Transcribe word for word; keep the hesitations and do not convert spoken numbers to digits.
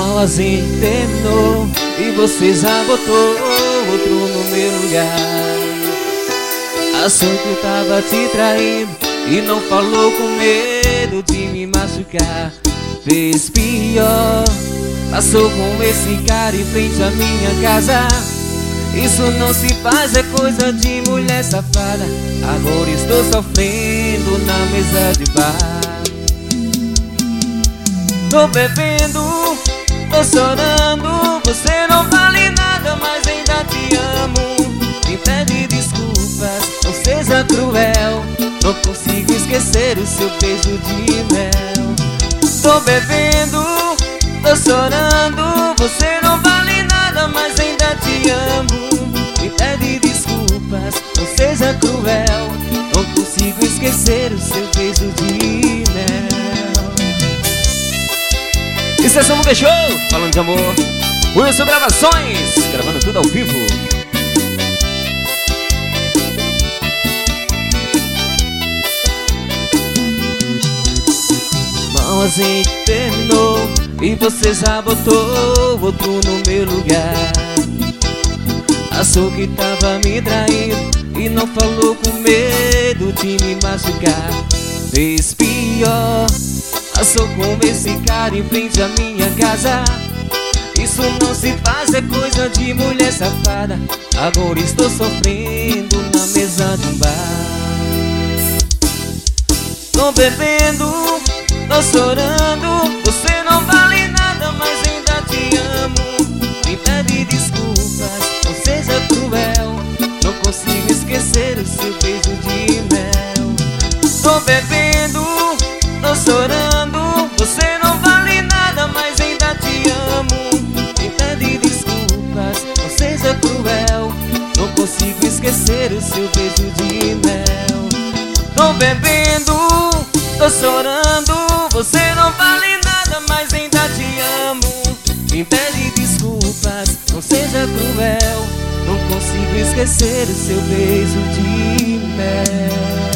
Mal a gente terminou e você já botou outro no meu lugar. Achou que eu tava te traindo e não falou com medo de me machucar. Fez pior, passou com esse cara em frente à minha casa. Isso não se faz, é coisa de mulher safada. Agora estou sofrendo na mesa de bar. Tô bebendo, tô chorando. Você não vale nada, mas ainda te amo. Me pede desculpas, não seja cruel. Não consigo esquecer o seu beijo de mel. Tô bebendo, tô chorando. Você não vale nada, mas ainda te amo. Me pede desculpas, não seja cruel. Não consigo esquecer o seu beijo de mel. Isso é Samuca Show, falando de amor. Wilson Gravações, gravando tudo ao vivo. Mal a gente terminou e você já botou outro no meu lugar. Achou que tava me traindo e não falou com medo de me machucar. Fez pior, passou com esse cara em frente à minha casa. Isso não se faz, é coisa de mulher safada. Agora estou sofrendo na mesa de um bar. Tô bebendo, tô chorando. Você não vale nada, mas ainda te amo. Me pede desculpas, não seja cruel. Não consigo esquecer o seu beijo de mel. Tô bebendo, tô chorando. Você não vale nada, mas ainda te amo. Me pede desculpas, não seja cruel. Não consigo esquecer o seu beijo de mel. Tô bebendo, tô chorando. Você não vale nada, mas ainda te amo. Me pede desculpas, não seja cruel. Não consigo esquecer o seu beijo de mel.